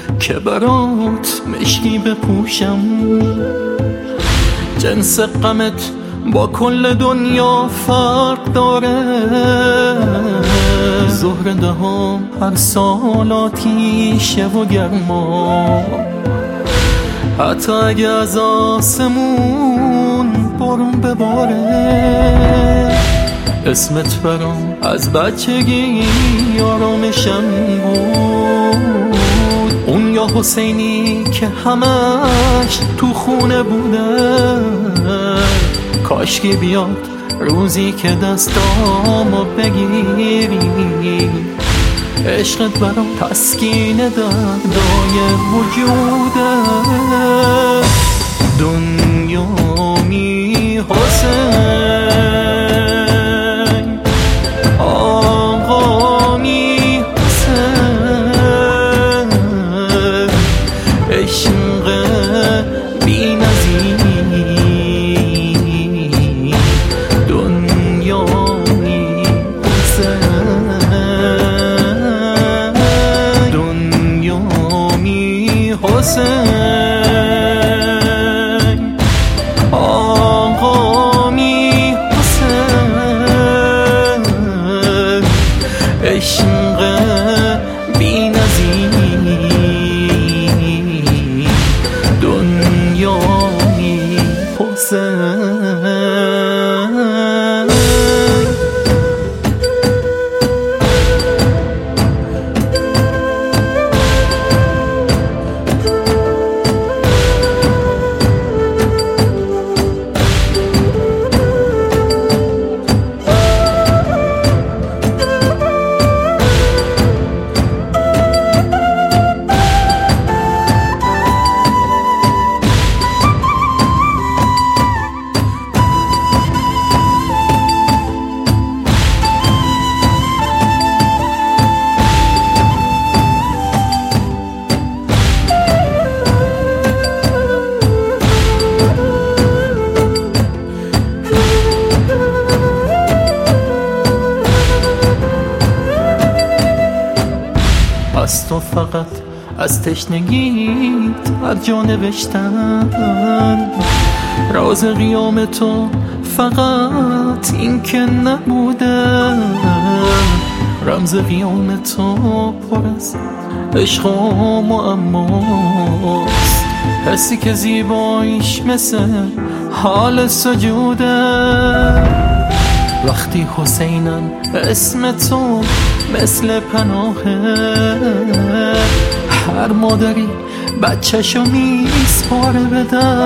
که برات مشکی بپوشم. جنس غمت با کل دنیا فرق داره، ظهر دهم هر سال آتیشه و گرما. حتی اگه از آسمون بارون بباره، اسمت برام از بچگی آرامشم بود. اون یا حسینی که همش تو خونه بوده، کاشکی بیاد روزی که دستامو بگیری. عشقت برام تسکین دردای وجوده. دنیامی حسین، آقامی حسین، عشق بی نظیر. دنیامی حسین، دنیامی حسین، آقامی حسین، عشق بی نظیر. دنیامی حسین. از تو فقط از تشنگیت از جا نوشتم، راز قیام تو فقط این که نبوده. رمز قیام تو پر از عشق و معماست، حسی که زیبایش مثل حال سجوده. وقتی حسینم اسم تو مثل پناهه، هر مادری بچه‌شو میسپاره به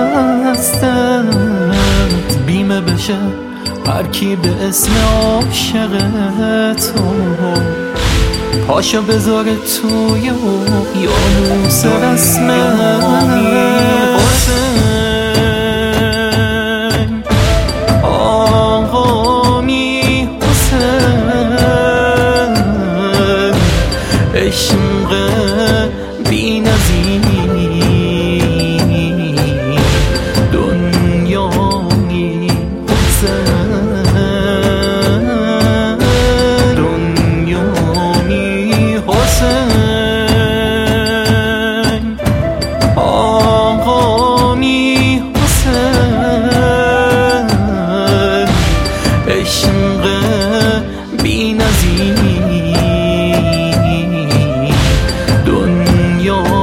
دستت. بیمه بشه هر کی به اسم عاشق تو، پاشو بذاره توی یانوس رسم حسین، آقامی حسین، عشق بی نظیر. دنیامی حسین، دنیامی حسین، آقامی حسین، عشق بی نظیر. دنیا